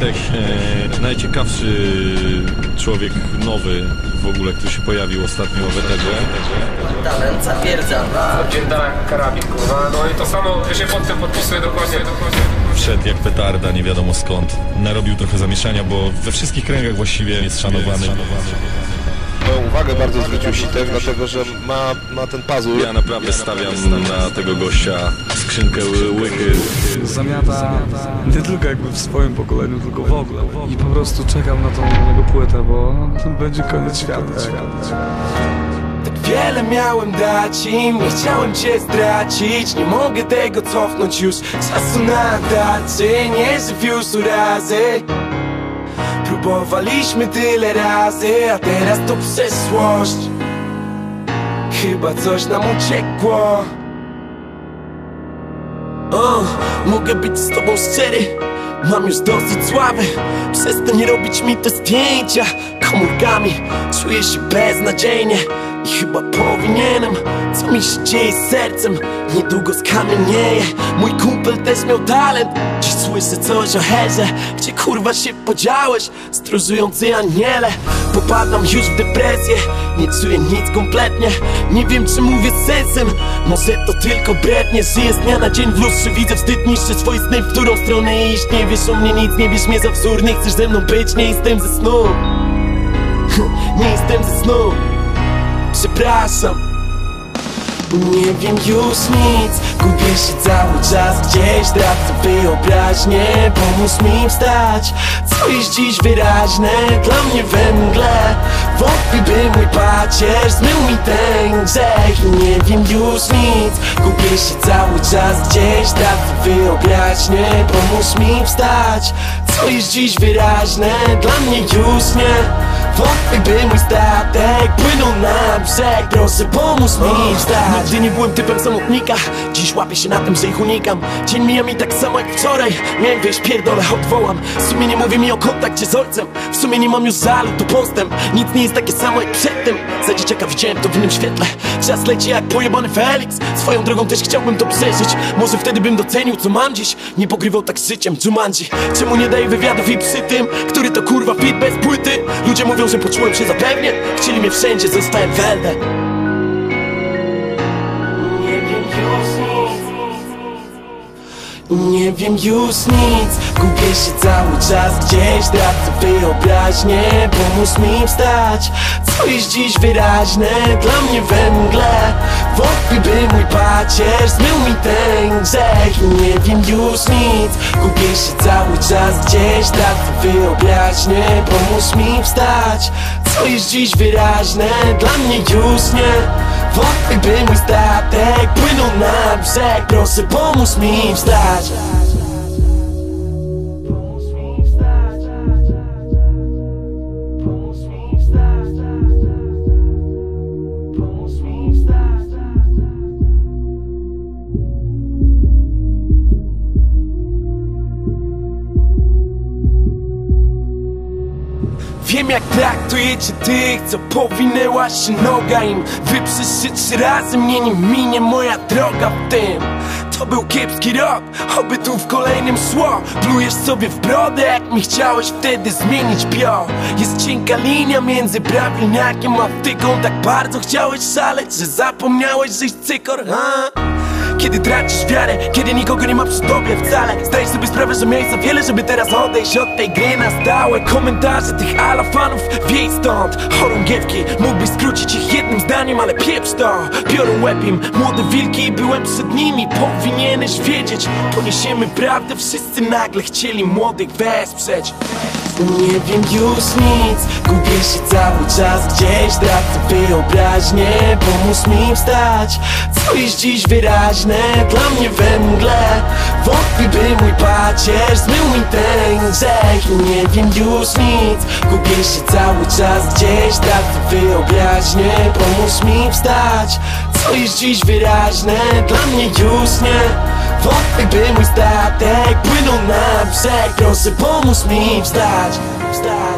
Wojtek, najciekawszy człowiek nowy w ogóle, który się pojawił ostatnio w eterze. Talent zapierdzala. Oddziela jak karabin, kurwa. No i to samo się pod tym podpisuje dokładnie. Wszedł jak petarda, nie wiadomo skąd. Narobił trochę zamieszania, bo we wszystkich kręgach właściwie jest szanowany. Moją uwagę bardzo zwrócił Sitek, dlatego że ma ten pazur. Ja naprawdę stawiam na tego gościa skrzynkę łychy. Zamiata nie tylko jakby w swoim pokoleniu, tylko w ogóle. I po prostu czekam na tą jego płytę, bo to będzie koniec świata. Tak wiele miałem dać im, nie chciałem cię stracić. Nie mogę tego cofnąć już, czasu na tarczy. Nie żyw już urazy. Próbowaliśmy tyle razy, a teraz to przeszłość. Chyba coś nam uciekło. Mogę być z tobą szczery, mam już dosyć sławy. Przestań robić mi te zdjęcia komórkami. Czuję się beznadziejnie i chyba powinienem. Co mi się dzieje z sercem? Niedługo skamienieje. Mój kumpel też miał talent. Dziś słyszę coś o herze. Gdzie kurwa się podziałeś? Stróżujący aniele. Popadam już w depresję. Nie czuję nic kompletnie. Nie wiem czy mówię z sensem. Może to tylko brednie. Żyję z dnia na dzień w lustrze. Widzę wstyd, niszczę swoje sny. W którą stronę iść? Nie wiesz o mnie nic. Nie bierz mnie za wzór. Nie chcesz ze mną być. Nie jestem ze snu. Nie jestem ze snu. Przepraszam. Nie wiem już nic, gubię się cały czas gdzieś. Tracę wyobraźnię, pomóż mi wstać. Co jest dziś wyraźne dla mnie we mgle. Wątpię by mój pacierz zmył mi ten grzech. Nie wiem już nic, gubię się cały czas gdzieś. Tracę wyobraźnię, pomóż mi wstać. Co jest dziś wyraźne dla mnie już nie. Wątpię by mój statek płynął na brzeg. Proszę pomóż mi wstać. Nigdy nie byłem typem samotnika. Dziś łapię się na tym, że ich unikam. Dzień mija mi tak samo jak wczoraj. Miałem wyjść, pierdolę, odwołam. W sumie nie mówi mi o kontakcie z ojcem. W sumie nie mam już żalu, to postęp. Nic nie jest takie samo jak przedtem. Za dzieciaka widziałem to w innym świetle. Czas leci jak pojebany Felix. Swoją drogą też chciałbym to przeżyć. Może wtedy bym docenił co mam dziś. Nie pogrywał tak z życiem Jumanji. Czemu nie daje wywiadów i przy tym, który to kurwa fit bez płyty? Ludzie mówią, że poczułem się zapewnie. Chcieli mnie wszędzie, zostałem weldę. Nie wiem już nic, gubię się cały czas gdzieś. Tracę wyobraźnię, pomóż mi wstać. Co jest dziś wyraźne dla mnie we mgle. Wątpię by mój pacierz zmył mi ten grzech. Nie wiem już nic, gubię się cały czas gdzieś. Tracę wyobraźnię, pomóż mi wstać. Co jest dziś wyraźne dla mnie już nie. Wątpię by mój statek płynął na brzeg. Proszę pomóż mi wstać. Wiem jak traktujecie tych, co powinęła się noga im. Wyprzesz się 3 razy, mnie nie minie moja droga w tym. To był kiepski rok, oby tu w kolejnym szło. Plujesz sobie w brodę, jak mi chciałeś wtedy zmienić bio. Jest cienka linia między prawilniakiem a wtyką. Tak bardzo chciałeś szaleć, że zapomniałeś, żeś cykor, Kiedy tracisz wiarę, kiedy nikogo nie ma przy tobie wcale. Zdajesz sobie sprawę, że miałeś za wiele, żeby teraz odejść od tej gry na stałe. Komentarze tych alafanów, wiej stąd. Chorągiewki, mógłbyś skrócić ich jednym zdaniem, ale pieprz to. Biorą łeb im młode wilki i byłem przed nimi. Powinieneś wiedzieć, poniesiemy prawdę. Wszyscy nagle chcieli młodych wesprzeć. Nie wiem już nic, gubię się cały czas gdzieś. Tracę wyobraźnię, pomóż mi wstać. Co jest dziś wyraźne dla mnie we mgle. Wątpię by mój pacierz zmył mi ten grzech. Nie wiem już nic, gubię się cały czas gdzieś. Tracę wyobraźnię, pomóż mi wstać. Co jest dziś wyraźne dla mnie już nie. Wątpię by mój statek płynął na brzeg. Proszę pomóż mi wstać.